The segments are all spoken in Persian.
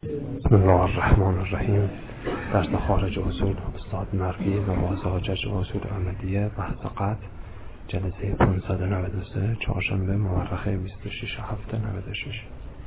بسم الله الرحمن الرحیم. درس خارج اصول استاد مرگی نواز حاجج اصول احمدیه بحث قطع جلسه 593 چهارشنبه مورخه 26/7/96.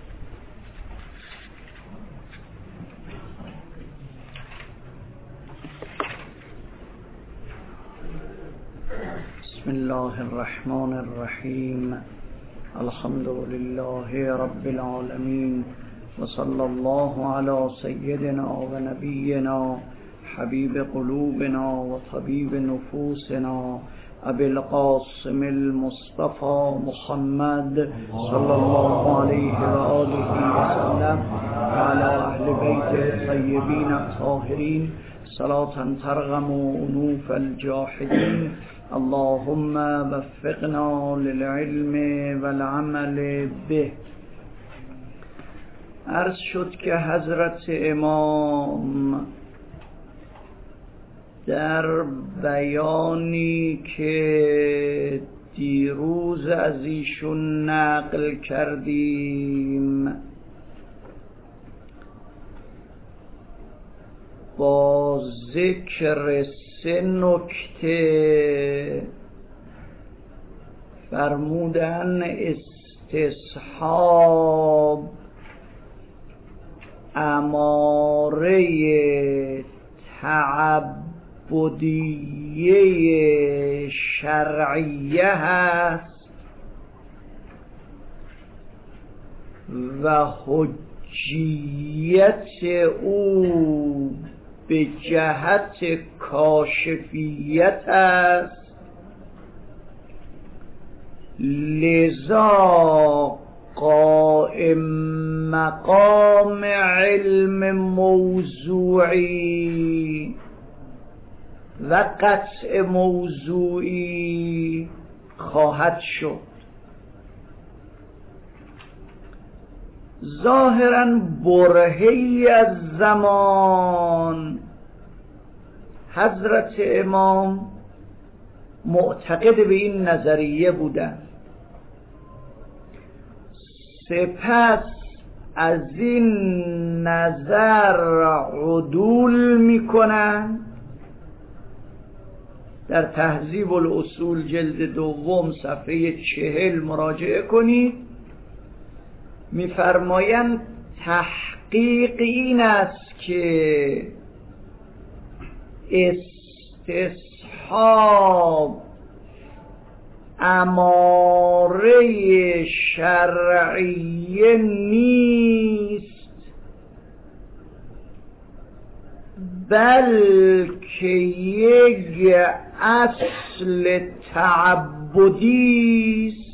بسم الله الرحمن الرحیم. الحمد لله رب العالمین و صلی الله علی سیدنا و نبینا حبیب قلوبنا و طبیب نفوسنا ابی القاسم المصطفى محمد صلی الله علیه و آله و سلم و علی اهل بیت طیبین الطاهرین صلاة ترغم انوف الجاحدین. اللهم وفقنا للعلم والعمل به. عرض شد که حضرت امام در بیانی که دیروز از ایشون نقل کردیم با ذکر 3 نکته فرمودن استصحاب اماره تعبدیه شرعیه هست و حجیت او به جهت کاشفیت است، لذا قائم مقام علم موضوعی و قطع موضوعی خواهد شد. ظاهراً برهه‌ای از زمان حضرت امام معتقد به این نظریه بودند، سپس از این نظر عدول میکنن. در تهذیب الاصول جلد 2 صفحه 40 مراجعه کنید. میفرمایند تحقیق این است که استصحاب اماره شرعیه نیست، بلکه یک اصل تعبدی است.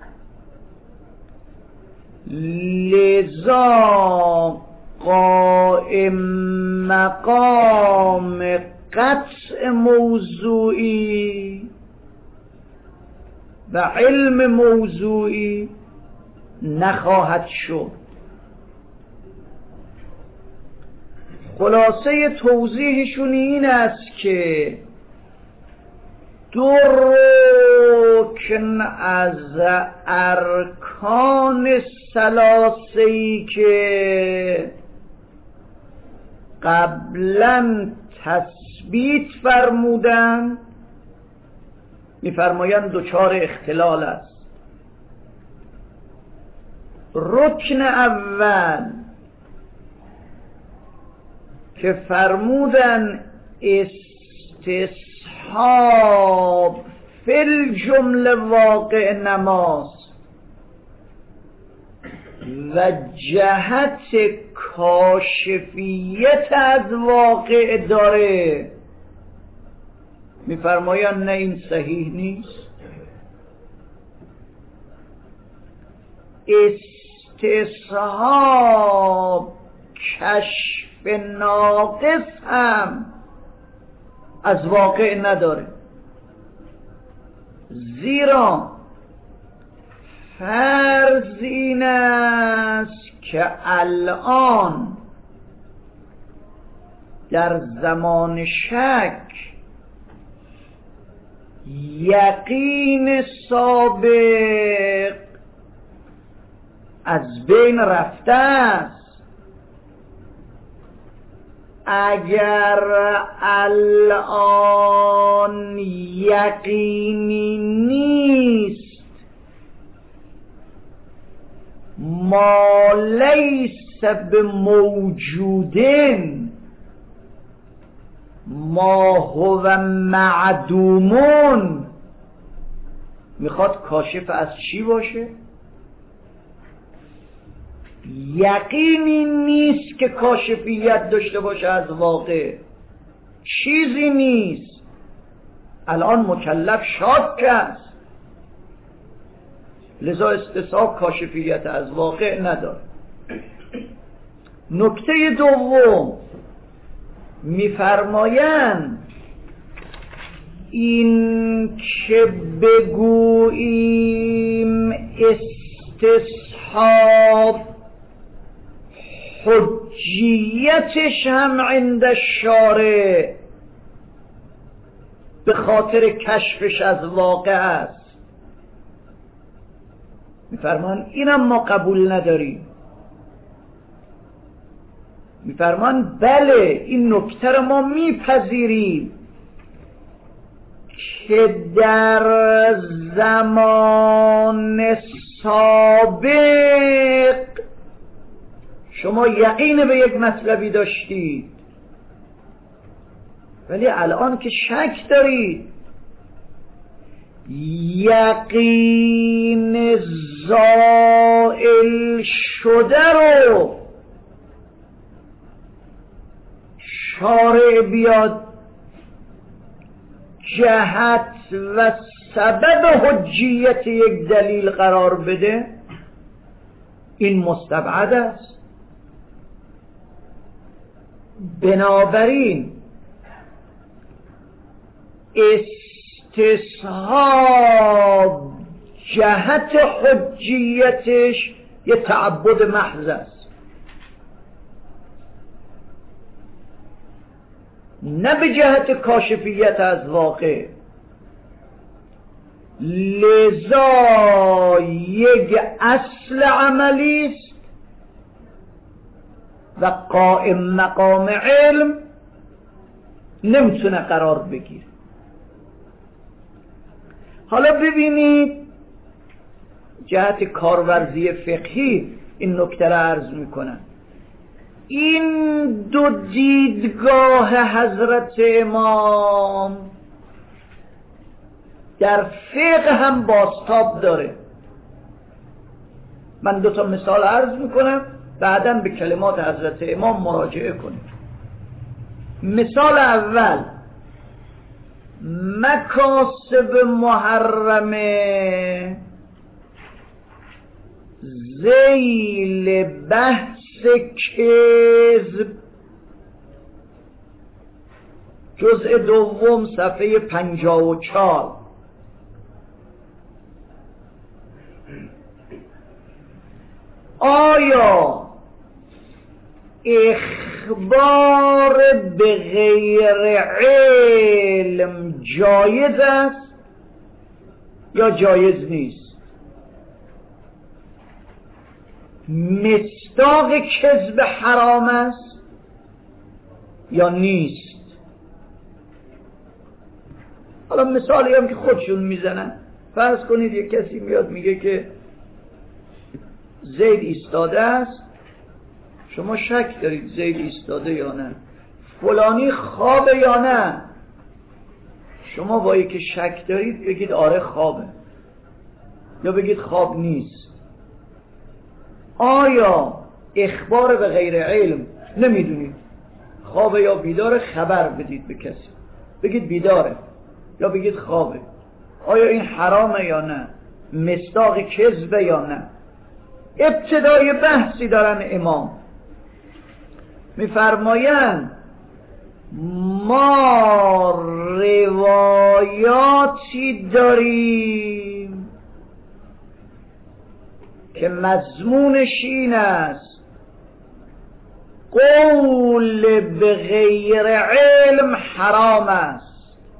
لذا قائم مقام قطع موضوعی و علم موضوعی نخواهد شد. خلاصه توضیحشون این است که 2 رکن از ارکان ثلاثه‌ای که قبلا تثبیت فرمودند می‌فرمایند دچار اختلال است. رکن اول که فرمودن استصحاب فی الجمله واقع نماز و جهت کاشفیت از واقع داره، میفرمایند نه، این صحیح نیست. استصحاب کشف ناقص هم از واقع نداره، زیرا فرض این است که الان در زمان شک یقین سابق از بین رفته است اگر الان یقینی نیست ما لیس بموجودن ما هو معدومون، میخواد کاشف از چی باشه؟ یقینی نیست که کاشفیت داشته باشه از واقع، چیزی نیست. الان مکلف شاک است، لذا استثاب کاشفیت از واقع نداره. نکته دوم میفرمایند این که بگوییم استصحاب حجیتش هم عند الشارع به خاطر کشفش از واقع است. میفرمان اینم ما قبول نداریم. میفرمان بله این نکته رو ما میپذیریم که در زمان سابق شما یقین به یک مطلبی داشتید ولی الان که شک دارید، یقین زائل شده رو شارع بیاد جهت و سبب حجیت یک دلیل قرار بده، این مستبعد است. بنابراین استصحاب جهت حجیتش یه تعبد محض است، نه به جهت کاشفیت از واقع. لذا یک اصل عملی است و قائم مقام علم نمیتونه قرار بگیره. حالا ببینید جهت کارورزی فقهی این نکته را عرض میکنم. این دو دیدگاه حضرت امام در فقه هم بازتاب داره. من دو تا مثال عرض میکنم، بعداً به کلمات حضرت امام مراجعه کنید. مثال اول، مکاسب محرمه ذیل بحث کذب، جزء دوم صفحه 54. آیا اخبار به غیر علم جایز است یا جایز نیست؟ مصداق کذب حرام است یا نیست؟ حالا مثالی هم که خودشون میزنن، فرض کنید یک کسی میاد میگه که زید ایستاده است، شما شک دارید زید ایستاده یا نه، فلانی خوابه یا نه، شما با که شک دارید بگید آره خوابه یا بگید خواب نیست. آیا اخبار به غیر علم نمیدونید خوابه یا بیداره، خبر بدید به کسی، بگید بیداره یا بگید خوابه، آیا این حرامه یا نه، مصداق کذبه یا نه؟ ابتدای بحثی دارن امام، میفرمایند ما روایاتی داریم که مضمونش این است قول به غیر علم حرام است.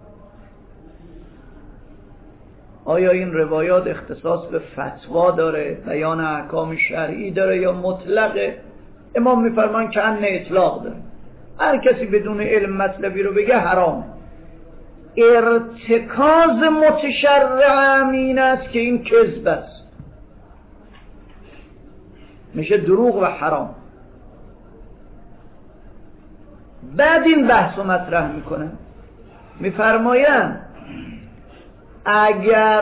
آیا این روایات اختصاص به فتوا داره، بیان احکام شرعی داره یا مطلقه؟ امام میفرمان که ان اطلاق داره. هر کسی بدون علم مطلبی رو بگه حرام. ارتکاز متشرع این است که این کذب است، میشه دروغ و حرام. بعد این بحث رو مطرح میکنه، میفرمایند اگر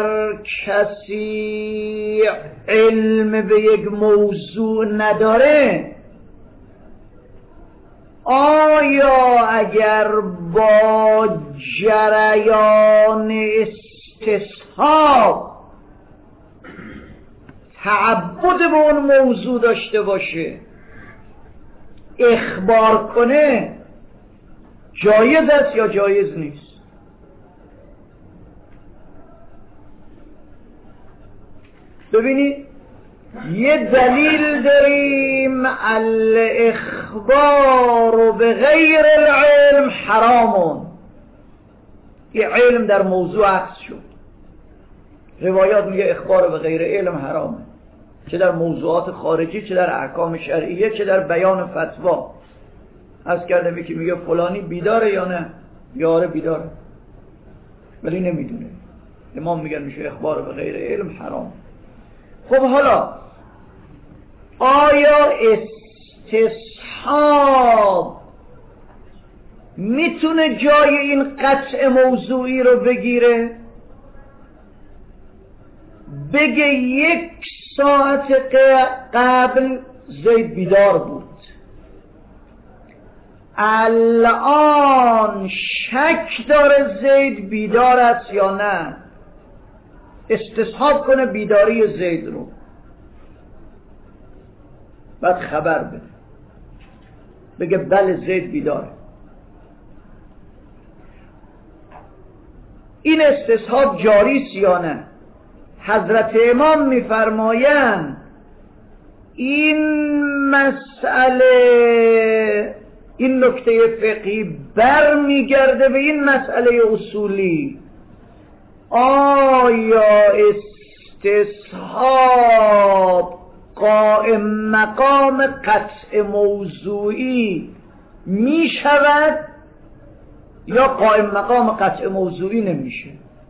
کسی علم به یک موضوع نداره، آیا اگر با جریان استصحاب تعبد به اون موضوع داشته باشه اخبار کنه جایز است یا جایز نیست؟ ببینید یه دلیل داریم الاخبار به غیر العلم حرامون، یه علم در موضوع عکس شد. روایات میگه اخبار به غیر علم حرامه، چه در موضوعات خارجی، چه در احکام شرعیه، چه در بیان فتوا. از کردم که میگه فلانی بیداره یا نه، یاره بیداره ولی نمیدونه، امام میگن میشه اخبار به غیر علم حرام. خب حالا آیا استصحاب میتونه جای این قطع موضوعی رو بگیره؟ بگه 1 ساعت قبل زید بیدار بود، الان شک داره زید بیدار است یا نه، استصحاب کنه بیداری زید رو، بعد خبر بده بگه بله زید بیداره. این استصحاب جاری است یا نه؟ حضرت امام میفرمایند این مسئله، این نکته فقهی برمیگرده به این مسئله اصولی، آیا استصحاب قائم مقام قطع موضوعی می شود یا قائم مقام قطع موضوعی نمیشه؟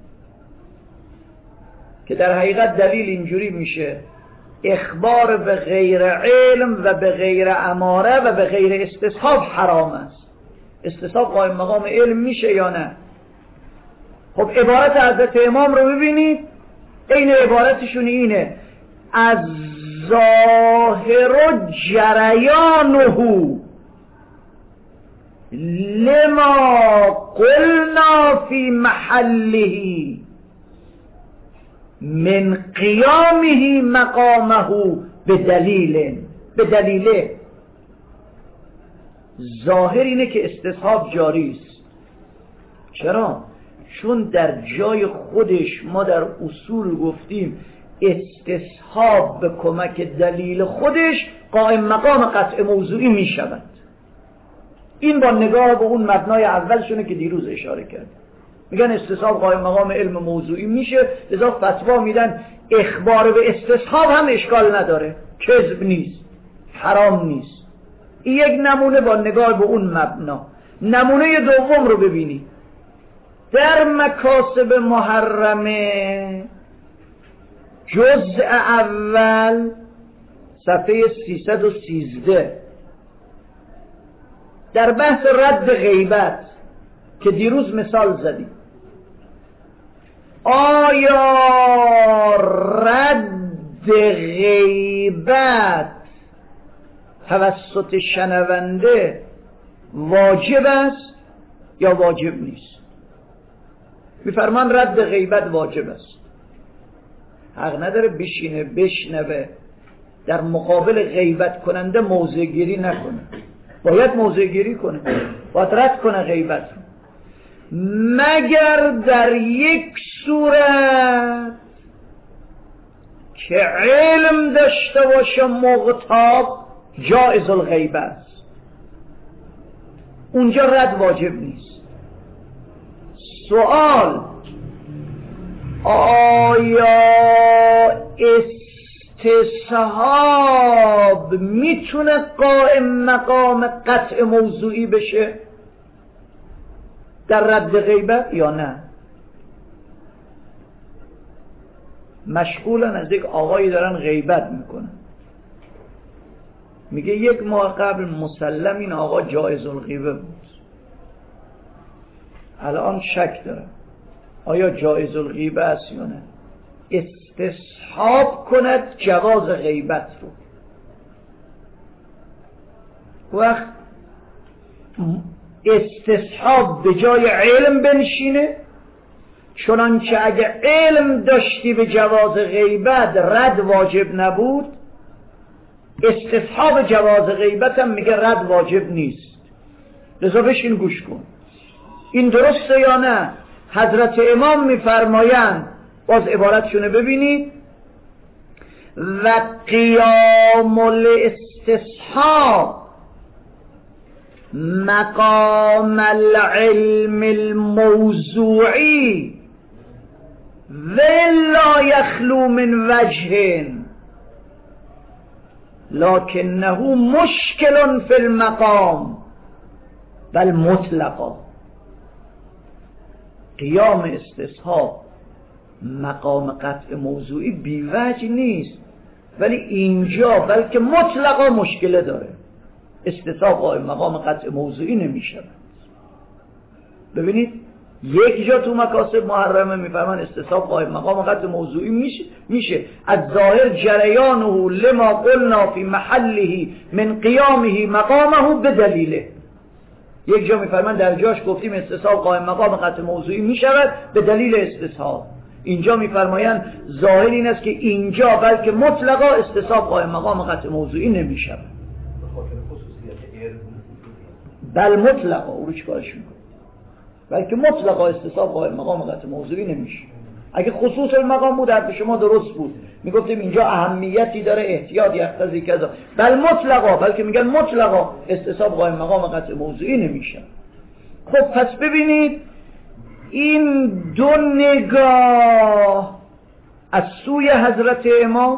که در حقیقت دلیل اینجوری میشه اخبار به غیر علم و به غیر اماره و به غیر استصحاب حرام است. استصحاب قائم مقام علم میشه یا نه؟ خب عبارت حضرت امام رو ببینید، این عبارتشون اینه از ظاهر جریانه لما قلنا فی محله من قیامه مقامه به دلیله. ظاهر اینه که استصحاب جاری است. چرا؟ چون در جای خودش ما در اصول گفتیم استصحاب به کمک دلیل خودش قائم مقام قطع موضوعی می شود. این با نگاه به اون مبنای اولشونه که دیروز اشاره کرد، میگن استصحاب قائم مقام علم موضوعی میشه، لذا فتوا میدن اخبار به استصحاب هم اشکال نداره، کذب نیست، حرام نیست. این یک نمونه با نگاه به اون مبنا. نمونه دوم رو ببینید در مکاسب محرمه جزء اول صفحه 313 در بحث رد غیبت که دیروز مثال زدیم، آیا رد غیبت توسط شنونده واجب است یا واجب نیست؟ میفرمان رد غیبت واجب است. حق نداره بشینه بشنوه در مقابل غیبت کننده موضع گیری نکنه، باید موضع گیری کنه، باید رد کنه غیبت، مگر در یک صورت که علم داشته باشه مغتاب جائز الغیبه است، اونجا رد واجب نیست. سوال آیا استصحاب میتونه قائم مقام قطع موضوعی بشه در رد غیبت یا نه؟ مشغولن از یک آقایی دارن غیبت میکنن، میگه 1 ماه قبل مسلم این آقا جایز الغیبه بود، الان شک دارم آیا جایز الغیبه است یا نه. استصحاب کند جواز غیبت رو. وقت استصحاب به جای علم بنشینه، چنانچه اگه علم داشتی به جواز غیبت رد واجب نبود، استصحاب جواز غیبت هم میگه رد واجب نیست. لذا بشین گوش کن این درسته یا نه. حضرت امام میفرمایند، باز عبارتشونه ببینید، و قیام الاستصحاب مقام العلم الموضوعی ولا یخلو من وجه لکنه مشکل فی المقام بل مطلقا. قیام استصحاب مقام قطع موضوعی بیوجه نیست، ولی اینجا بلکه مطلقا مشکله داره. استصحاب قائم مقام قطع موضوعی نمیشه. ببینید یک جا تو مکاسب محرمه میفرمان استصحاب قائم مقام قطع موضوعی میشه از ظاهر جریانه لما قلنا فی محله من قیامه مقامه به دلیله. یک جا میفرمان در جاش گفتیم استصحاب قائم مقام قطع موضوعی میشود به دلیل استصحاب. اینجا میفرمایند ظاهر این است که اینجا بلکه مطلقا استصحاب قائم مقام قطع موضوعی نمیشود. بل مطلقا او رو چیکارش میکنه؟ بلکه مطلقا استصحاب قائم مقام قطع موضوعی نمیشه. اگه خصوص المقام بود حرف شما درست بود، میگفتیم اینجا اهمیتی داره احتیاط یقتضی کذا. بل مطلقا، بلکه میگن مطلقا استصحاب قائم مقام قطع موضوعی نمیشه. خب پس ببینید این دو نگاه از سوی حضرت امام،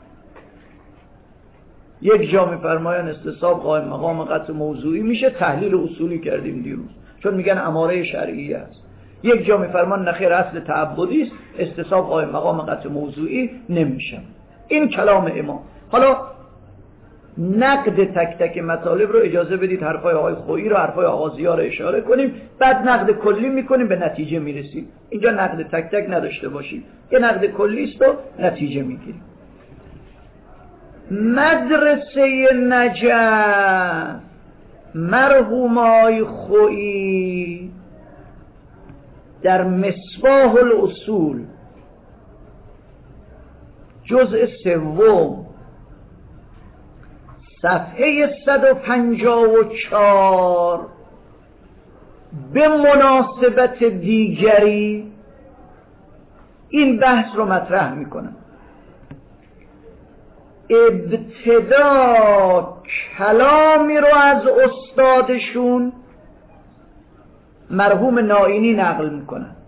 یک جا میفرمایند استصحاب قائم مقام قطع موضوعی میشه، تحلیل اصولی کردیم دیروز، چون میگن اماره شرعی است. یک جا میفرمان نخیر اصل تعبدی است، استصحاب قائم مقام قطع موضوعی نمیشه. این کلام امام. حالا نقد تک تک مطالب رو اجازه بدید حرفای آقای خویی رو، حرفای آقا ضیا رو اشاره کنیم، بعد نقد کلی میکنیم، به نتیجه میرسیم. اینجا نقد تک تک نداشته باشید، یه نقد کلی است و نتیجه میگیریم. مدرسه نجف مرحوم آقای خویی در مصباح الاصول جزء 3 صفحه 154 به مناسبت دیگری این بحث رو مطرح میکنم. ابتدا کلامی رو از استادشون مرحوم نائینی نقل میکنن،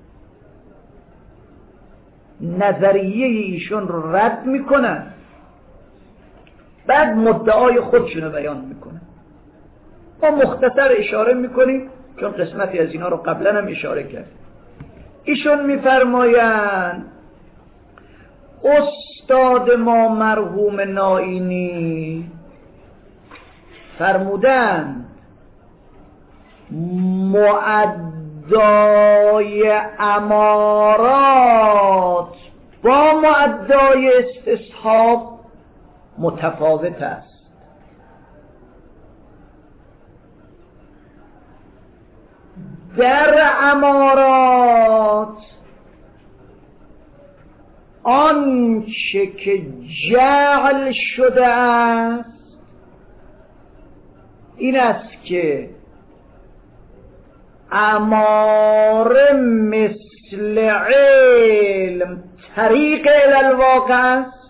نظریه ایشون رو رد میکنن، بعد مدعای خودشون رو بیان میکنن. ما مختصر اشاره میکنیم چون قسمتی از اینا رو قبلا هم اشاره کرد. ایشون میفرمایند استاد ما مرحوم نائینی فرمودند معدای امارات با معدای استصحاب متفاوت است. در امارات آنچه که جعل شده است این است که اماره مثل علم طریق الالواقع است.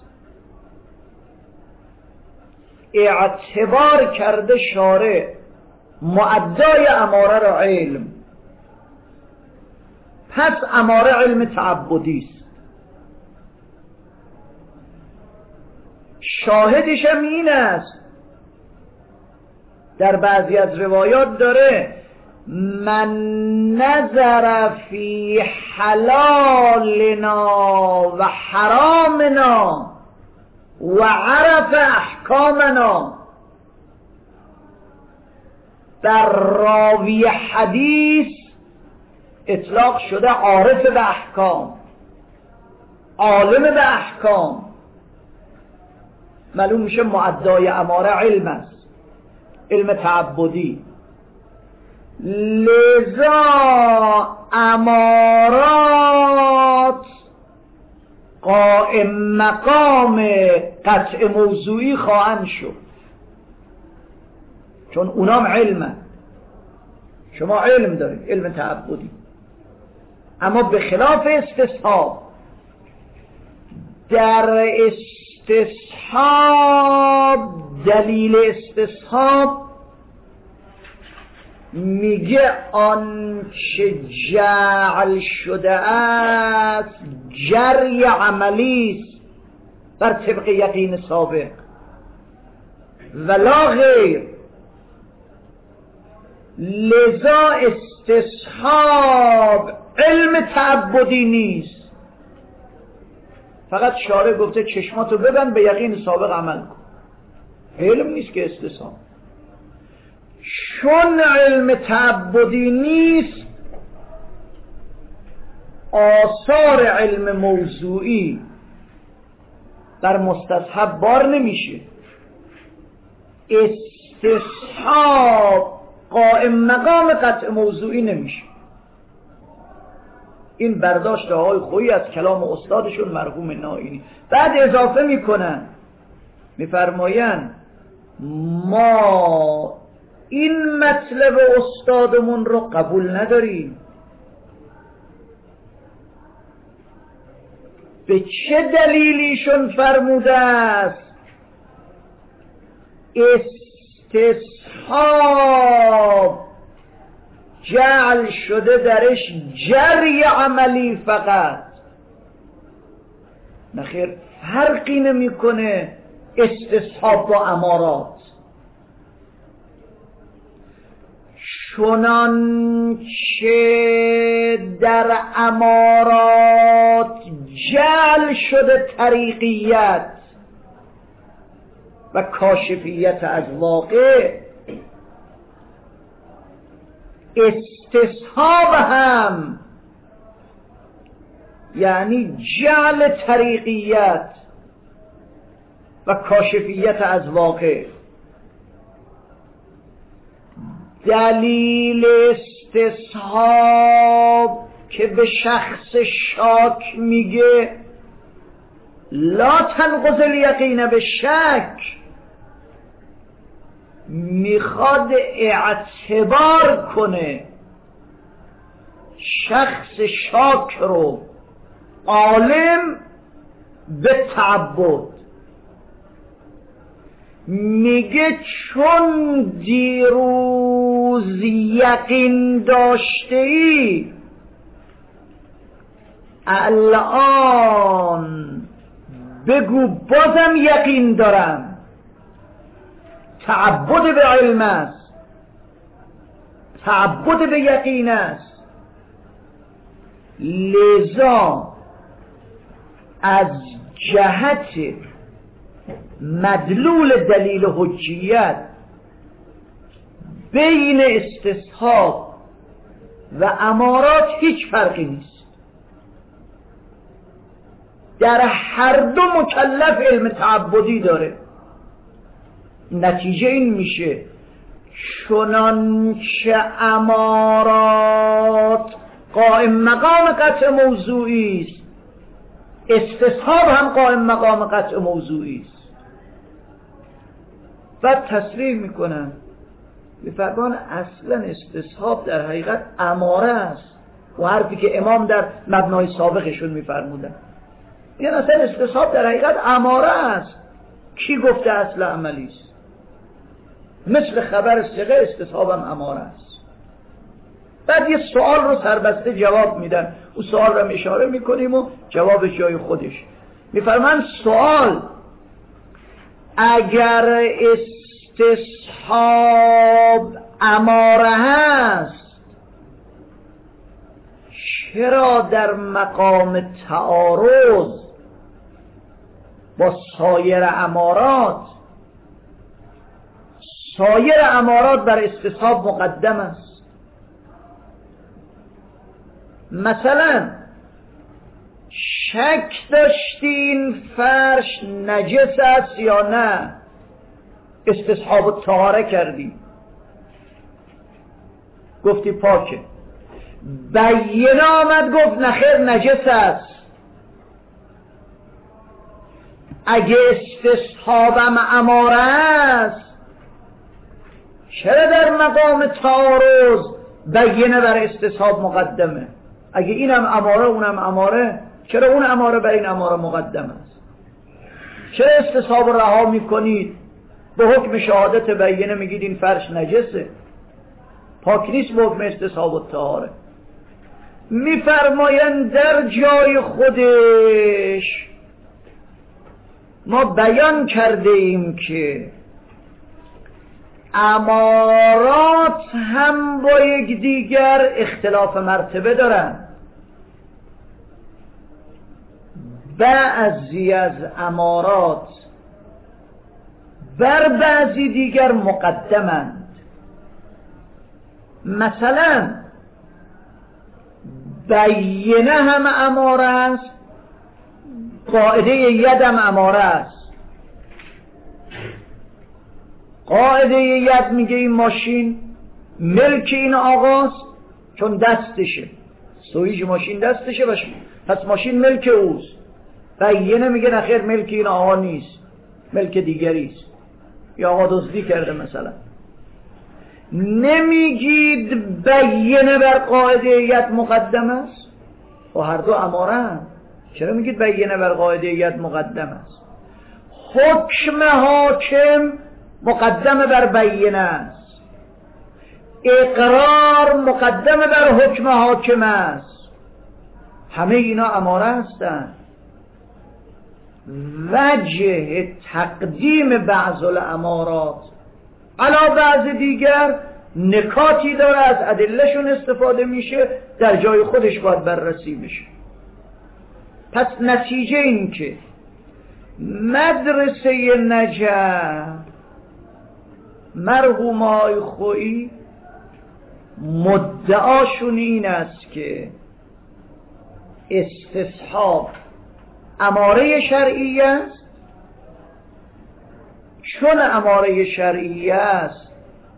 اعتبار کرده شارع معدای اماره را علم، پس اماره علم تعبدی است. شاهدش هم این است، در بعضی از روایات داره من نظر فی حلالنا و حرامنا و عرف احکامنا. در راوی حدیث اطلاق شده عارف به احکام، عالم به احکام. معلوم میشه معدای اماره علم است، علم تعبدی. لذا امارات قائم مقام قطع موضوعی خواهند شد، چون اونام علمه. شما علم دارید، علم تعبدی، اما به خلاف استصحاب. در استصحاب، دلیل استصحاب میگه آنچه جعل شده است جری عملی است بر طبق یقین سابق ولا غیر. لذا استصحاب علم تعبدی نیست. فقط شارع گفته چشماتو ببند به یقین سابق عمل کن، علم نیست که استصحاب. چون علم تعبدی نیست، آثار علم موضوعی در مستصحب بار نمیشه. استصحاب قائم مقام قطع موضوعی نمیشه. این برداشت آقای خویی از کلام استادشون مرحوم نائینی. بعد اضافه میکنن، میفرماین ما این مطلب استادمون رو قبول نداریم. به چه دلیلیشون فرموده است استصحاب جعل شده درش جری عملی فقط؟ نخیر، فرقی نمیکنه استصحاب با امارات. چنانچه در امارات جعل شده طریقیت و کاشفیت از واقع، استصحاب هم یعنی جعل طریقیت و کاشفیت از واقع. دلیل استصحاب که به شخص شاک میگه لا تنقض الیقین به شک، میخواد اعتبار کنه شخص شاک رو عالم به تعبد. میگه چون دیروز یقین داشته ای الان بگو بازم یقین دارم. تعبد به علم است، تعبد به یقین است. لذا از جهت مدلول دلیل حجیت بین استصحاب و امارات هیچ فرقی نیست. در هر دو مکلف علم تعبدی داره. نتیجه این میشه چنانچه امارات قائم مقام قطع موضوعی است، استصحاب هم قائم مقام قطع موضوعی است. بعد تصریح میکنن به فرمان اصلا استصحاب در حقیقت اماره است و حرفی که امام در مبنای سابقشون میفرمودن، یعنی اصلا استصحاب در حقیقت اماره است. کی گفته اصل عملی است؟ مثل خبر ثقه استصحاب هم اماره است. بعد یه سوال رو سربسته جواب میدن، او سوال رو اشاره میکنیم و جوابش جای خودش. میفرمان سوال اگر استصحاب اماره هست، چرا در مقام تعارض با سایر امارات بر استصحاب مقدم است؟ مثلا شک داشتی این فرش نجس است یا نه، استصحاب الطهاره کردی، گفتی پاکه، بینه آمد گفت نخیر نجس است. اگه استصحابم اماره است، چرا در مقام تعارض بینه بر استصحاب مقدمه؟ اگه اینم اماره اونم اماره، چرا اون اماره بر این اماره مقدم است؟ چرا استصحاب رها میکنید به حکم شهادت بینه میگید این فرش نجسه، پاک نیست به حکم استصحاب الطهاره؟ میفرمایند در جای خودش ما بیان کرده ایم که امارات هم با یک دیگر اختلاف مرتبه دارند. بعضی از امارات بر بعضی دیگر مقدمند. مثلا بینه هم اماره است، قاعده ید هم اماره است. قاعده ید میگه این ماشین ملک این آقاست چون دستشه، سویج ماشین دستشه باشه، پس ماشین ملک اوست. بینه میگه نخیر ملک این آقا نیست، ملک دیگریست، یا آقا دزدی کرده مثلا. نمیگید بینه بر قاعده ید مقدم است و هر دو اماره هم. چرا میگید بینه بر قاعده ید مقدم است؟ حکم حاکم مقدم بر بینه است، اقرار مقدم بر حکم حاکم است. همه اینا اماره هستند. وجه تقدیم بعض الامارات علی بعض دیگر نکاتی داره، از ادلهشون استفاده میشه، در جای خودش باید بررسی بشه. پس نتیجه این که مدرسه نجف مرحوم آقای خویی مدعاشون این است که استصحاب اماره شرعی است. چون اماره شرعی است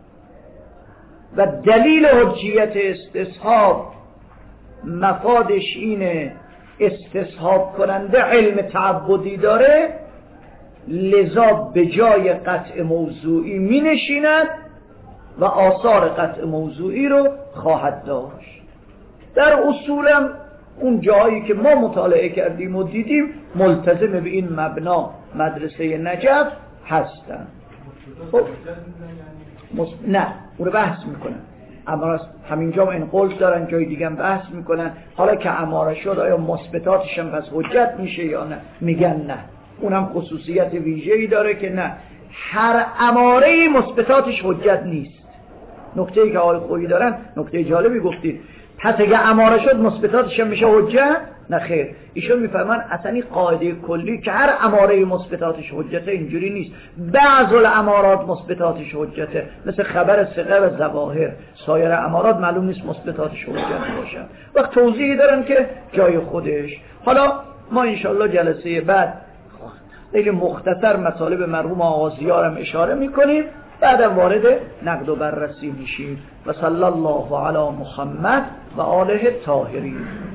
و دلیل حجیت استصحاب مفادش اینه استصحاب کننده علم تعبدی داره، لذا به جای قطع موضوعی می نشیند و آثار قطع موضوعی رو خواهد داشت. در اصولم اون جایی که ما مطالعه کردیم و دیدیم ملتزم به این مبنا مدرسه نجف هستن. خب نه اون رو بحث میکنن، اما همینجا هم انقلش دارن، جای دیگه هم بحث میکنن. حالا که اماره شد آیا مثبتاتش هم پس حجت میشه یا نه؟ میگن نه، اونم خصوصیت ویژه‌ای داره که نه، هر اماره مثبتاتش حجت نیست. نکته‌ای که آقای خویی دارن نکته جالبی گفتید. پس اگه اماره شد مثبتاتش هم میشه حجت؟ نه خیر، ایشون میفرمان اصلا این قاعده کلی که هر اماره مثبتاتش حجته اینجوری نیست. بعض الامارات مثبتاتش حجته، مثل خبر ثقه و ظواهر. سایر امارات معلوم نیست مثبتاتش حجت باشن. وقت توضیحی دارن که جای خودش. حالا ما انشالله جلسه بعد خیلی مختصر مطالب مرحوم آغازیار هم اشاره میکنیم، بعدم وارد نقد و بررسی میشیم. و صلی الله علی محمد و آله الطاهرین.